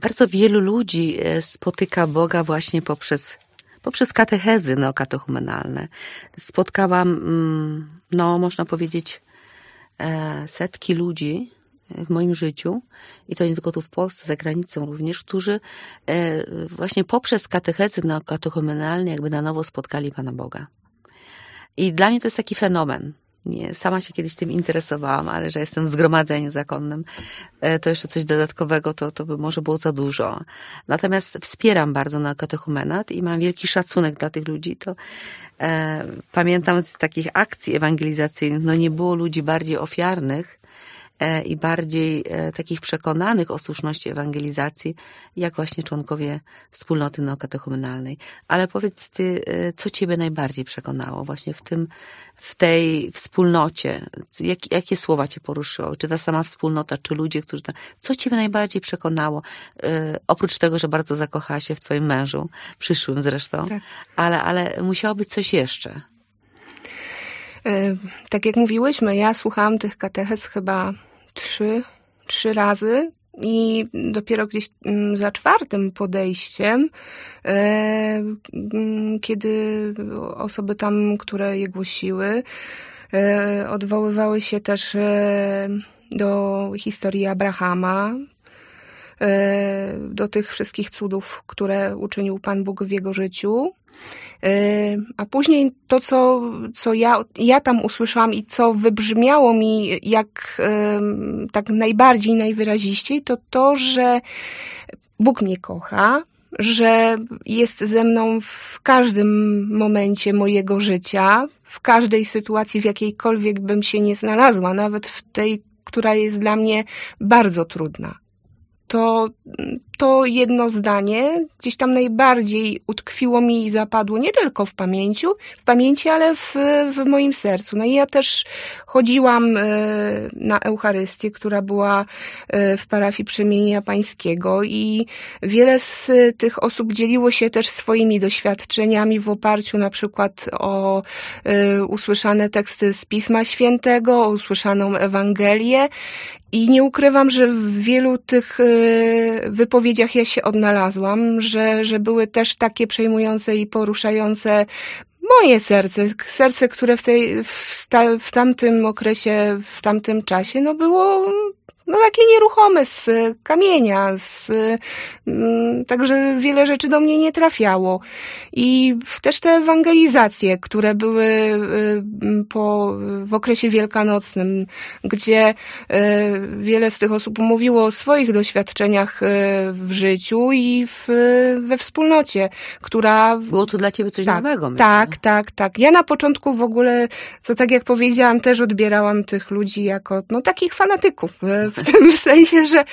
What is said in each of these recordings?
Bardzo wielu ludzi spotyka Boga właśnie poprzez katechezy neokatechumenalne. Spotkałam, można powiedzieć, setki ludzi w moim życiu, i to nie tylko tu w Polsce, za granicą również, którzy właśnie poprzez katechezy neokatechumenalne jakby na nowo spotkali Pana Boga. I dla mnie to jest taki fenomen. Nie, sama się kiedyś tym interesowałam, ale że jestem w zgromadzeniu zakonnym, to jeszcze coś dodatkowego, to by może było za dużo. Natomiast wspieram bardzo neokatechumenat i mam wielki szacunek dla tych ludzi. To pamiętam z takich akcji ewangelizacyjnych, nie było ludzi bardziej ofiarnych i bardziej takich przekonanych o słuszności ewangelizacji, jak właśnie członkowie wspólnoty neokatechumenalnej. Ale powiedz ty, co ciebie najbardziej przekonało właśnie w tej wspólnocie? Jakie słowa cię poruszyło? Czy ta sama wspólnota, czy ludzie, którzy tam... Co ciebie najbardziej przekonało? Oprócz tego, że bardzo zakochałaś się w twoim mężu, przyszłym zresztą, tak. Ale musiało być coś jeszcze. Tak jak mówiłyśmy, ja słuchałam tych katechez chyba trzy razy i dopiero gdzieś za czwartym podejściem, kiedy osoby tam, które je głosiły, odwoływały się też do historii Abrahama, do tych wszystkich cudów, które uczynił Pan Bóg w jego życiu. A później to, co ja tam usłyszałam i co wybrzmiało mi jak tak najbardziej, najwyraziściej, to, że Bóg mnie kocha, że jest ze mną w każdym momencie mojego życia, w każdej sytuacji, w jakiejkolwiek bym się nie znalazła, nawet w tej, która jest dla mnie bardzo trudna. To jedno zdanie gdzieś tam najbardziej utkwiło mi i zapadło nie tylko w pamięci, ale w moim sercu. No i ja też chodziłam na Eucharystię, która była w parafii Przemienienia Pańskiego, i wiele z tych osób dzieliło się też swoimi doświadczeniami w oparciu na przykład o usłyszane teksty z Pisma Świętego, o usłyszaną Ewangelię. I nie ukrywam, że w wielu tych wypowiedziach ja się odnalazłam, że były też takie przejmujące i poruszające moje serce, które w tamtym okresie, w tamtym czasie, było takie nieruchome, z kamienia, także wiele rzeczy do mnie nie trafiało. I też te ewangelizacje, które były w okresie wielkanocnym, gdzie wiele z tych osób mówiło o swoich doświadczeniach w życiu i we wspólnocie, która... Było to dla ciebie coś nowego, myślę. Tak. Ja na początku w ogóle, co tak jak powiedziałam, też odbierałam tych ludzi jako takich fanatyków, w tym sensie, że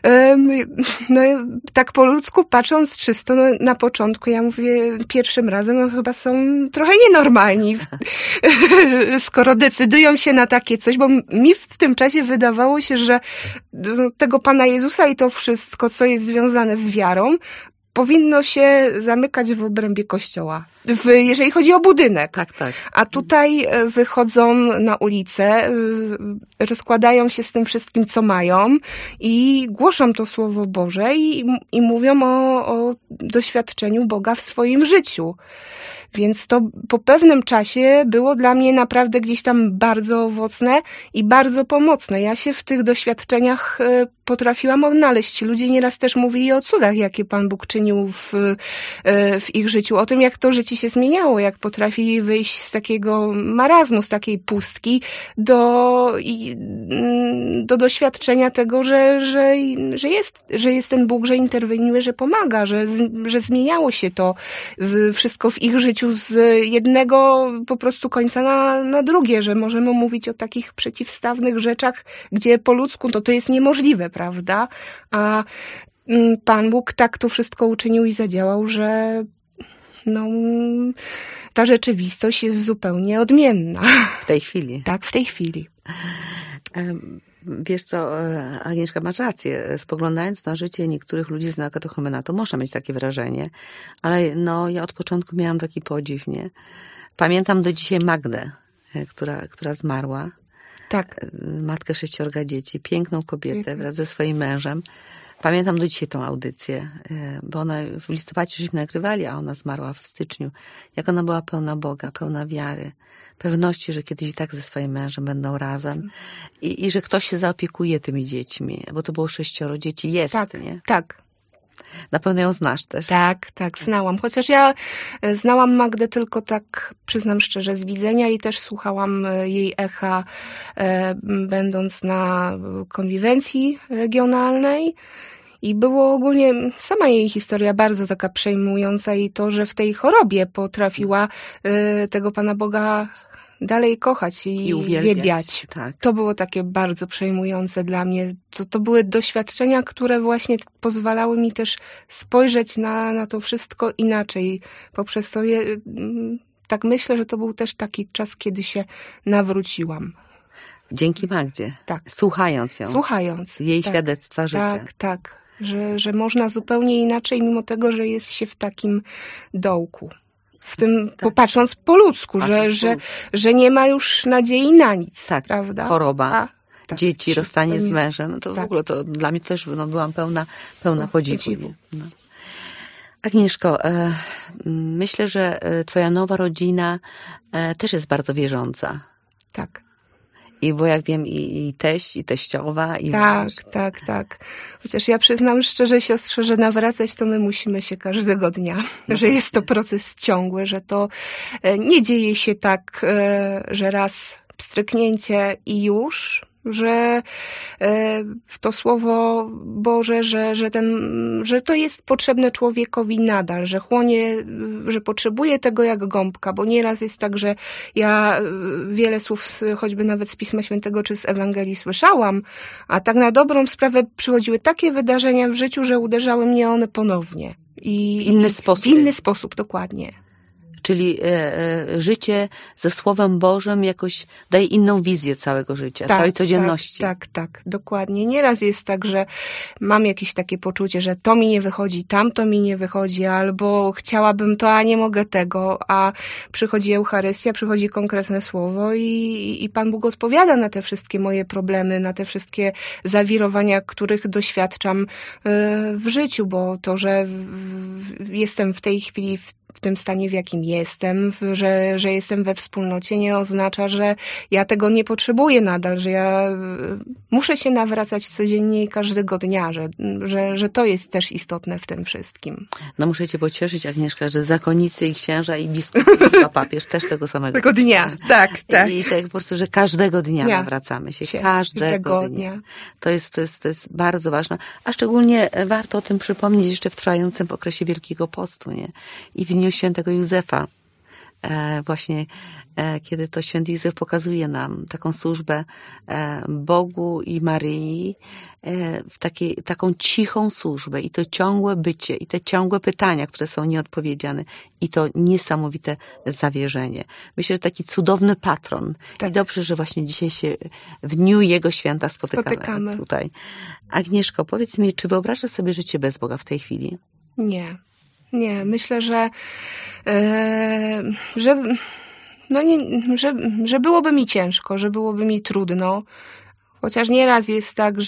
tak po ludzku patrząc czysto, na początku ja mówię pierwszym razem, chyba są trochę nienormalni, skoro decydują się na takie coś, bo mi w tym czasie wydawało się, że tego Pana Jezusa i to wszystko, co jest związane z wiarą, powinno się zamykać w obrębie kościoła, jeżeli chodzi o budynek. Tak. A tutaj wychodzą na ulicę, rozkładają się z tym wszystkim, co mają, i głoszą to Słowo Boże i mówią o doświadczeniu Boga w swoim życiu. Więc to po pewnym czasie było dla mnie naprawdę gdzieś tam bardzo owocne i bardzo pomocne. Ja się w tych doświadczeniach potrafiłam odnaleźć. Ci ludzie nieraz też mówili o cudach, jakie Pan Bóg czynił w ich życiu. O tym, jak to życie się zmieniało, jak potrafili wyjść z takiego marazmu, z takiej pustki do doświadczenia tego, że jest ten Bóg, że interweniuje, że pomaga, że zmieniało się to wszystko w ich życiu z jednego po prostu końca na drugie, że możemy mówić o takich przeciwstawnych rzeczach, gdzie po ludzku to jest niemożliwe, prawda? A Pan Bóg tak to wszystko uczynił i zadziałał, że ta rzeczywistość jest zupełnie odmienna. W tej chwili. Tak, w tej chwili. Wiesz co, Agnieszka, masz rację. Spoglądając na życie niektórych ludzi z neokatechumenatu, można mieć takie wrażenie, ale ja od początku miałam taki podziw, nie? Pamiętam do dzisiaj Magdę, która zmarła. Tak. Matkę 6 dzieci, piękną kobietę wraz ze swoim mężem. Pamiętam do dzisiaj tą audycję, bo ona w listopadzie żeśmy nagrywali, a ona zmarła w styczniu. Jak ona była pełna Boga, pełna wiary, pewności, że kiedyś i tak ze swoim mężem będą razem i że ktoś się zaopiekuje tymi dziećmi, bo to było 6 dzieci, jest, nie? Tak. Na pewno ją znasz też. Tak, znałam. Chociaż ja znałam Magdę tylko tak, przyznam szczerze, z widzenia i też słuchałam jej echa, będąc na konwiwencji regionalnej. I było ogólnie sama jej historia bardzo taka przejmująca i to, że w tej chorobie potrafiła tego Pana Boga dalej kochać i uwielbiać. Tak. To było takie bardzo przejmujące dla mnie. To były doświadczenia, które właśnie pozwalały mi też spojrzeć na to wszystko inaczej. Poprzez to tak myślę, że to był też taki czas, kiedy się nawróciłam. Dzięki Magdzie. Tak. Słuchając ją. Słuchając. Jej świadectwa życia. Tak. Że można zupełnie inaczej, mimo tego, że jest się w takim dołku. W tym, patrząc po ludzku, że nie ma już nadziei na nic, prawda? Choroba, dzieci, rozstanie z mężem. No to w ogóle to dla mnie też byłam pełna podziwu. No. Agnieszko, myślę, że twoja nowa rodzina też jest bardzo wierząca. Tak. Bo jak wiem, i teść, i teściowa, i Tak. Chociaż ja przyznam szczerze, siostrze, że nawracać to my musimy się każdego dnia. Że jest to proces ciągły, że to nie dzieje się tak, że raz pstryknięcie i już, że to Słowo Boże, że to jest potrzebne człowiekowi nadal, że chłonie, że potrzebuje tego jak gąbka, bo nieraz jest tak, że ja wiele słów choćby nawet z Pisma Świętego czy z Ewangelii słyszałam, a tak na dobrą sprawę przychodziły takie wydarzenia w życiu, że uderzały mnie one ponownie. W inny sposób, dokładnie. Czyli życie ze Słowem Bożym jakoś daje inną wizję całego życia, całej codzienności. Tak, dokładnie. Nieraz jest tak, że mam jakieś takie poczucie, że to mi nie wychodzi, tamto mi nie wychodzi, albo chciałabym to, a nie mogę tego, a przychodzi Eucharystia, przychodzi konkretne słowo i Pan Bóg odpowiada na te wszystkie moje problemy, na te wszystkie zawirowania, których doświadczam w życiu, bo to, że jestem w tej chwili w tym stanie, w jakim jestem, że jestem we wspólnocie, nie oznacza, że ja tego nie potrzebuję nadal, że ja muszę się nawracać codziennie i każdego dnia, że to jest też istotne w tym wszystkim. No muszę cię pocieszyć, Agnieszka, że zakonnicy i księża i biskupi i papież też tego samego dnia. Tak. I tak po prostu, że każdego dnia nawracamy się. Każdego dnia. To jest bardzo ważne. A szczególnie warto o tym przypomnieć jeszcze w trwającym okresie Wielkiego Postu, nie? I w dniu świętego Józefa. Właśnie kiedy to święty Józef pokazuje nam taką służbę Bogu i Maryi, taką cichą służbę i to ciągłe bycie i te ciągłe pytania, które są nieodpowiedziane i to niesamowite zawierzenie. Myślę, że taki cudowny patron. Tak. I dobrze, że właśnie dzisiaj się w dniu jego święta spotykamy tutaj. Agnieszko, powiedz mi, czy wyobrażasz sobie życie bez Boga w tej chwili? Nie, myślę, że byłoby mi ciężko, że byłoby mi trudno. Chociaż nieraz jest tak,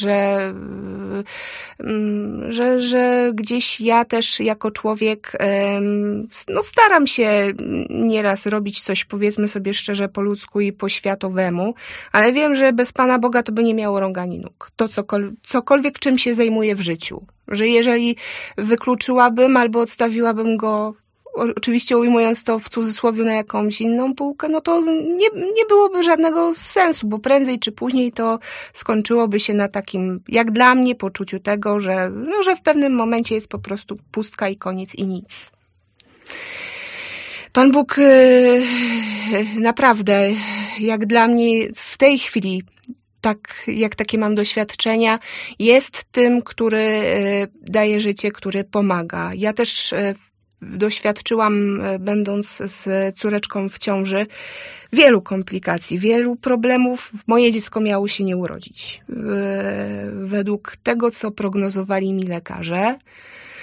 że gdzieś ja też jako człowiek staram się nieraz robić coś, powiedzmy sobie szczerze, po ludzku i po światowemu, ale wiem, że bez Pana Boga to by nie miało rąk ani nóg. To cokolwiek czym się zajmuję w życiu. Że jeżeli wykluczyłabym albo odstawiłabym go, oczywiście ujmując to w cudzysłowie, na jakąś inną półkę, no to nie byłoby żadnego sensu, bo prędzej czy później to skończyłoby się na takim, jak dla mnie, poczuciu tego, że w pewnym momencie jest po prostu pustka i koniec i nic. Pan Bóg naprawdę, jak dla mnie w tej chwili, tak jak takie mam doświadczenia, jest tym, który daje życie, który pomaga. Ja też doświadczyłam, będąc z córeczką w ciąży, wielu komplikacji, wielu problemów. Moje dziecko miało się nie urodzić. Według tego, co prognozowali mi lekarze.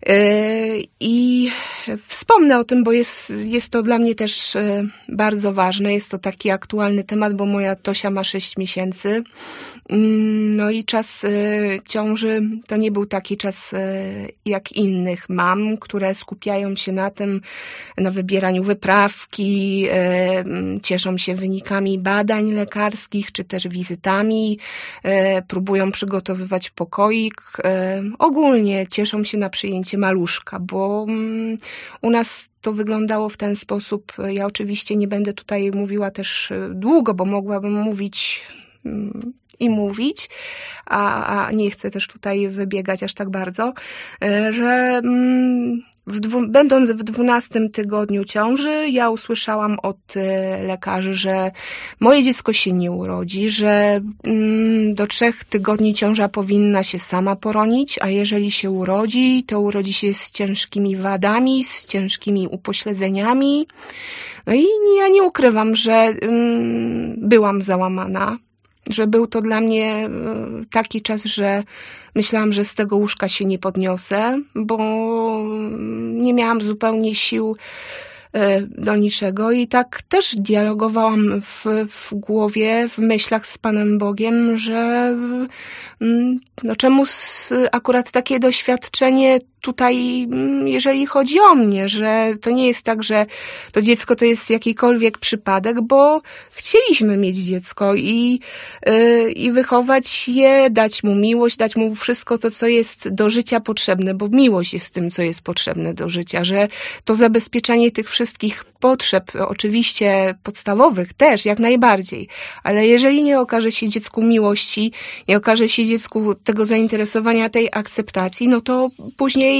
I wspomnę o tym, bo jest to dla mnie też bardzo ważne. Jest to taki aktualny temat, bo moja Tosia ma 6 miesięcy. No i czas ciąży to nie był taki czas jak innych mam, które skupiają się na wybieraniu wyprawki, cieszą się wynikami badań lekarskich, czy też wizytami, próbują przygotowywać pokoik. Ogólnie cieszą się na przyjęcie maluszka, bo u nas to wyglądało w ten sposób. Ja oczywiście nie będę tutaj mówiła też długo, bo mogłabym mówić i mówić, a nie chcę też tutaj wybiegać aż tak bardzo, że będąc w 12 tygodniu ciąży, ja usłyszałam od lekarzy, że moje dziecko się nie urodzi, że do 3 tygodni ciąża powinna się sama poronić, a jeżeli się urodzi, to urodzi się z ciężkimi wadami, z ciężkimi upośledzeniami. No i ja nie ukrywam, że byłam załamana, że był to dla mnie taki czas, że myślałam, że z tego łóżka się nie podniosę, bo nie miałam zupełnie sił do niczego i tak też dialogowałam w głowie, w myślach z Panem Bogiem, że no czemu akurat takie doświadczenie tutaj, jeżeli chodzi o mnie, że to nie jest tak, że to dziecko to jest jakikolwiek przypadek, bo chcieliśmy mieć dziecko i wychować je, dać mu miłość, dać mu wszystko to, co jest do życia potrzebne, bo miłość jest tym, co jest potrzebne do życia, że to zabezpieczenie tych wszystkich potrzeb, oczywiście podstawowych też, jak najbardziej, ale jeżeli nie okaże się dziecku miłości, nie okaże się dziecku tego zainteresowania, tej akceptacji, no to później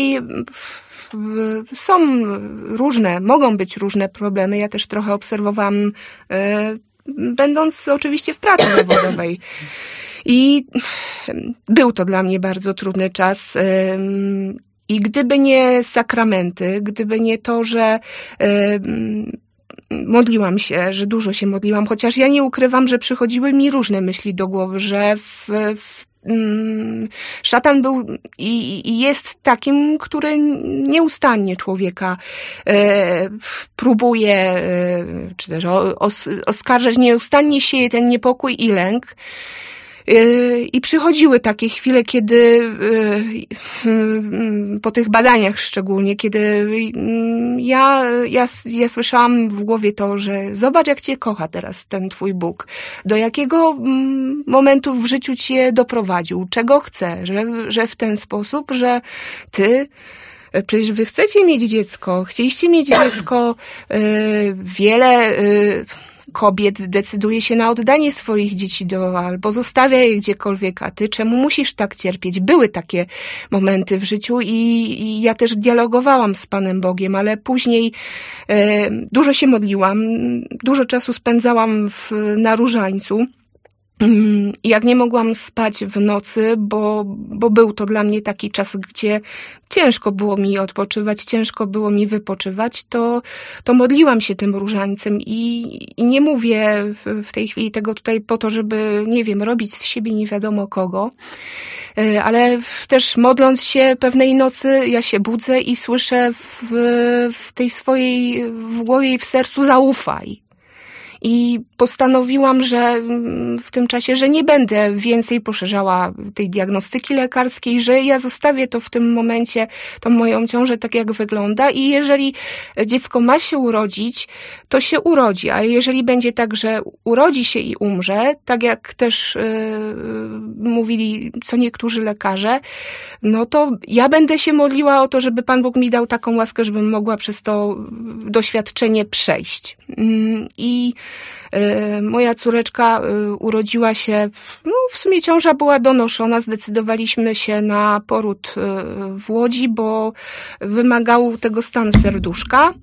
mogą być różne problemy. Ja też trochę obserwowałam, będąc oczywiście w pracy zawodowej. I był to dla mnie bardzo trudny czas. I gdyby nie sakramenty, gdyby nie to, że modliłam się, że dużo się modliłam, chociaż ja nie ukrywam, że przychodziły mi różne myśli do głowy, że szatan był i jest takim, który nieustannie człowieka próbuje, czy też oskarżać, nieustannie sieje ten niepokój i lęk. I przychodziły takie chwile, kiedy po tych badaniach szczególnie, kiedy ja słyszałam w głowie to, że zobacz, jak cię kocha teraz ten twój Bóg, do jakiego momentu w życiu cię doprowadził, czego chce, że w ten sposób, że ty przecież wy chcecie mieć dziecko, chcieliście mieć dziecko, wiele kobiet decyduje się na oddanie swoich dzieci albo zostawia je gdziekolwiek, a ty czemu musisz tak cierpieć? Były takie momenty w życiu i ja też dialogowałam z Panem Bogiem, ale później dużo się modliłam, dużo czasu spędzałam na różańcu. I jak nie mogłam spać w nocy, bo był to dla mnie taki czas, gdzie ciężko było mi odpoczywać, ciężko było mi wypoczywać, to modliłam się tym różańcem i nie mówię w tej chwili tego tutaj po to, żeby, nie wiem, robić z siebie nie wiadomo kogo, ale też modląc się pewnej nocy, ja się budzę i słyszę w tej swojej, w głowie i w sercu zaufaj. I postanowiłam, że w tym czasie, że nie będę więcej poszerzała tej diagnostyki lekarskiej, że ja zostawię to w tym momencie, tą moją ciążę tak jak wygląda i jeżeli dziecko ma się urodzić, to się urodzi, a jeżeli będzie tak, że urodzi się i umrze, tak jak też mówili co niektórzy lekarze, no to ja będę się modliła o to, żeby Pan Bóg mi dał taką łaskę, żebym mogła przez to doświadczenie przejść. I moja córeczka urodziła się, w sumie ciąża była donoszona, zdecydowaliśmy się na poród w Łodzi, bo wymagał tego stan serduszka.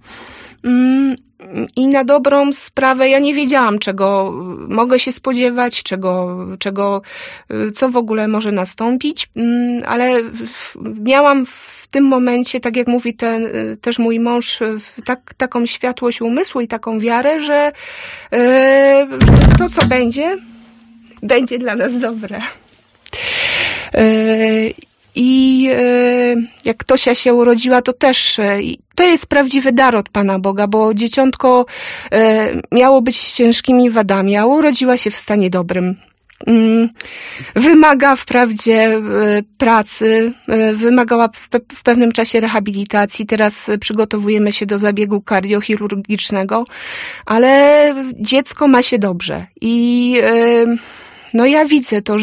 I na dobrą sprawę ja nie wiedziałam, czego mogę się spodziewać, co w ogóle może nastąpić, ale miałam w tym momencie, tak jak mówi też mój mąż, taką światłość umysłu i taką wiarę, że to, co będzie dla nas dobre. I jak Tosia się urodziła, to też to jest prawdziwy dar od Pana Boga, bo dzieciątko miało być z ciężkimi wadami, a urodziła się w stanie dobrym. Wymaga wprawdzie pracy, wymagała w pewnym czasie rehabilitacji. Teraz przygotowujemy się do zabiegu kardiochirurgicznego, ale dziecko ma się dobrze. I no ja widzę to,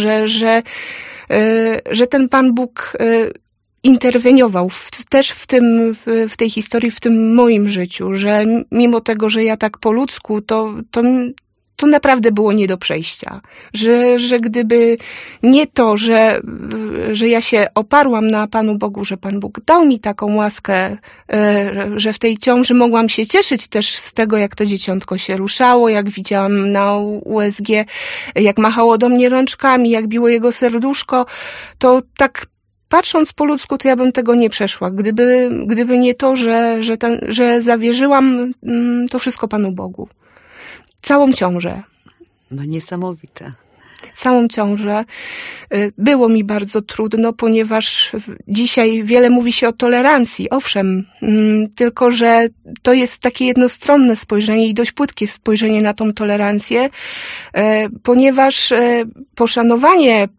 że ten Pan Bóg interweniował też w tej historii, w tym moim życiu, że mimo tego, że ja tak po ludzku, to naprawdę było nie do przejścia. Że gdyby nie to, że ja się oparłam na Panu Bogu, że Pan Bóg dał mi taką łaskę, że w tej ciąży mogłam się cieszyć też z tego, jak to dzieciątko się ruszało, jak widziałam na USG, jak machało do mnie rączkami, jak biło jego serduszko, to tak patrząc po ludzku, to ja bym tego nie przeszła. Gdyby nie to, że zawierzyłam to wszystko Panu Bogu. Całą ciążę. No niesamowite. Całą ciążę. Było mi bardzo trudno, ponieważ dzisiaj wiele mówi się o tolerancji. Owszem, tylko że to jest takie jednostronne spojrzenie i dość płytkie spojrzenie na tą tolerancję, ponieważ poszanowanie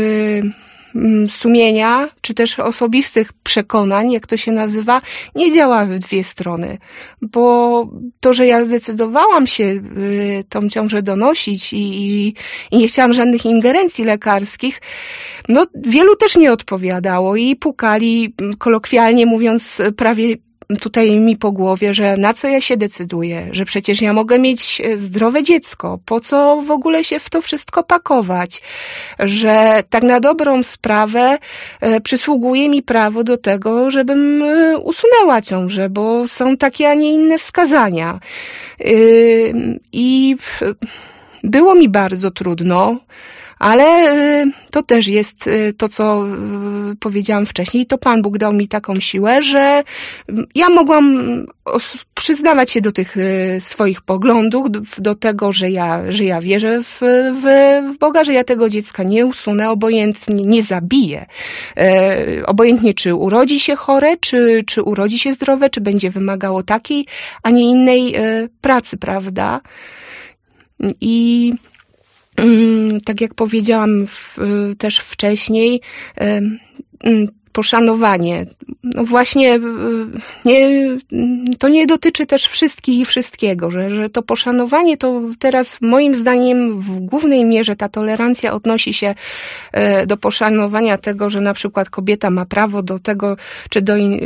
sumienia, czy też osobistych przekonań, jak to się nazywa, nie działa w dwie strony. Bo to, że ja zdecydowałam się tą ciążę donosić i nie chciałam żadnych ingerencji lekarskich, no wielu też nie odpowiadało i pukali, kolokwialnie mówiąc, prawie tutaj mi po głowie, że na co ja się decyduję, że przecież ja mogę mieć zdrowe dziecko, po co w ogóle się w to wszystko pakować, że tak na dobrą sprawę przysługuje mi prawo do tego, żebym usunęła ciążę, bo są takie, a nie inne wskazania. I było mi bardzo trudno, ale to też jest to, co powiedziałam wcześniej. To Pan Bóg dał mi taką siłę, że ja mogłam przyznawać się do tych swoich poglądów, do tego, że ja wierzę w Boga, że ja tego dziecka nie usunę, obojętnie nie zabiję. Obojętnie, czy urodzi się chore, czy urodzi się zdrowe, czy będzie wymagało takiej, a nie innej pracy, prawda? I tak jak powiedziałam też wcześniej, poszanowanie. No właśnie, to nie dotyczy też wszystkich i wszystkiego, że to poszanowanie to teraz moim zdaniem w głównej mierze ta tolerancja odnosi się do poszanowania tego, że na przykład kobieta ma prawo do tego czy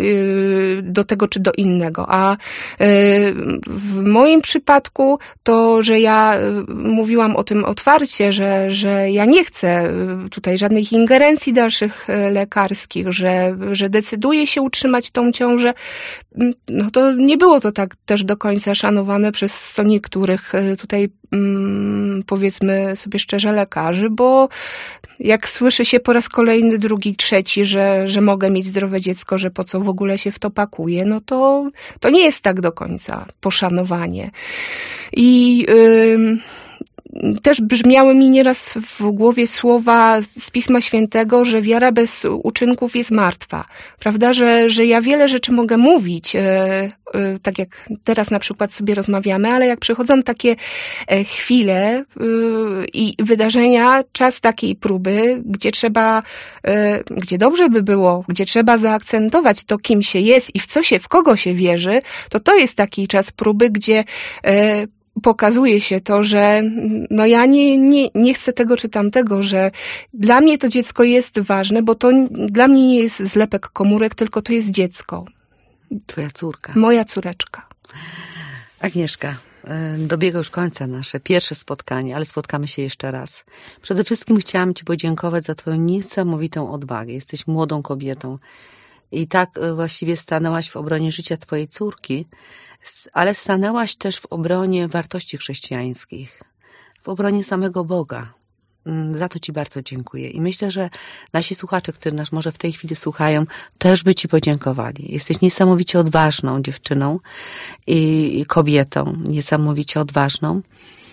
do innego. A w moim przypadku to, że ja mówiłam o tym otwarcie, że ja nie chcę tutaj żadnych ingerencji dalszych lekarskich, że decyduję się utrzymać tą ciążę, no to nie było to tak też do końca szanowane przez co niektórych tutaj, powiedzmy sobie szczerze, lekarzy, bo jak słyszy się po raz kolejny, drugi, trzeci, że mogę mieć zdrowe dziecko, że po co w ogóle się w to pakuje, no to nie jest tak do końca poszanowanie. I też brzmiały mi nieraz w głowie słowa z Pisma Świętego, że wiara bez uczynków jest martwa. Prawda, że ja wiele rzeczy mogę mówić, tak jak teraz na przykład sobie rozmawiamy, ale jak przychodzą takie chwile i wydarzenia, czas takiej próby, gdzie dobrze by było, gdzie trzeba zaakcentować to, kim się jest i w kogo się wierzy, to jest taki czas próby, gdzie pokazuje się to, że no ja nie chcę tego czy tamtego, że dla mnie to dziecko jest ważne, bo to dla mnie nie jest zlepek komórek, tylko to jest dziecko. Twoja córka. Moja córeczka. Agnieszka, dobiega już końca nasze pierwsze spotkanie, ale spotkamy się jeszcze raz. Przede wszystkim chciałam Ci podziękować za Twoją niesamowitą odwagę. Jesteś młodą kobietą i tak właściwie stanęłaś w obronie życia Twojej córki, ale stanęłaś też w obronie wartości chrześcijańskich, w obronie samego Boga. Za to Ci bardzo dziękuję. I myślę, że nasi słuchacze, którzy nas może w tej chwili słuchają, też by Ci podziękowali. Jesteś niesamowicie odważną dziewczyną i kobietą, niesamowicie odważną.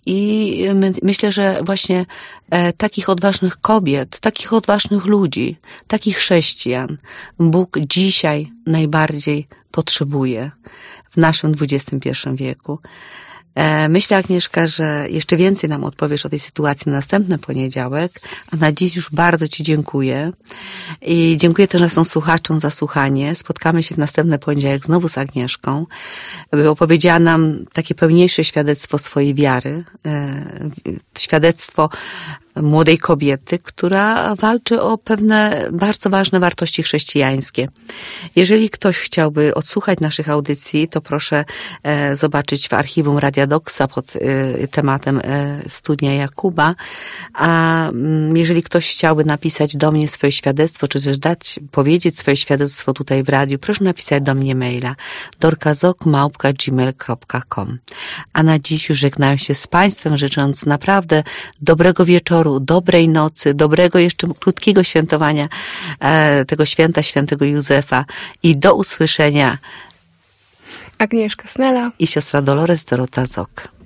myślę, że właśnie takich odważnych kobiet, takich odważnych ludzi, takich chrześcijan Bóg dzisiaj najbardziej potrzebuje w naszym XXI wieku. Myślę, Agnieszka, że jeszcze więcej nam odpowiesz o tej sytuacji na następny poniedziałek, a na dziś już bardzo Ci dziękuję i dziękuję też naszym słuchaczom za słuchanie. Spotkamy się w następny poniedziałek znowu z Agnieszką, by opowiedziała nam takie pełniejsze świadectwo swojej wiary, świadectwo młodej kobiety, która walczy o pewne bardzo ważne wartości chrześcijańskie. Jeżeli ktoś chciałby odsłuchać naszych audycji, to proszę zobaczyć w archiwum Radia Doksa pod tematem Studnia Jakuba, a jeżeli ktoś chciałby napisać do mnie swoje świadectwo, czy też powiedzieć swoje świadectwo tutaj w radiu, proszę napisać do mnie maila dorkazok@gmail.com. A na dziś już żegnają się z Państwem, życząc naprawdę dobrego wieczoru, dobrej nocy, dobrego jeszcze krótkiego świętowania tego święta świętego Józefa i do usłyszenia. Agnieszka Snela I siostra Dolores Dorota Zok.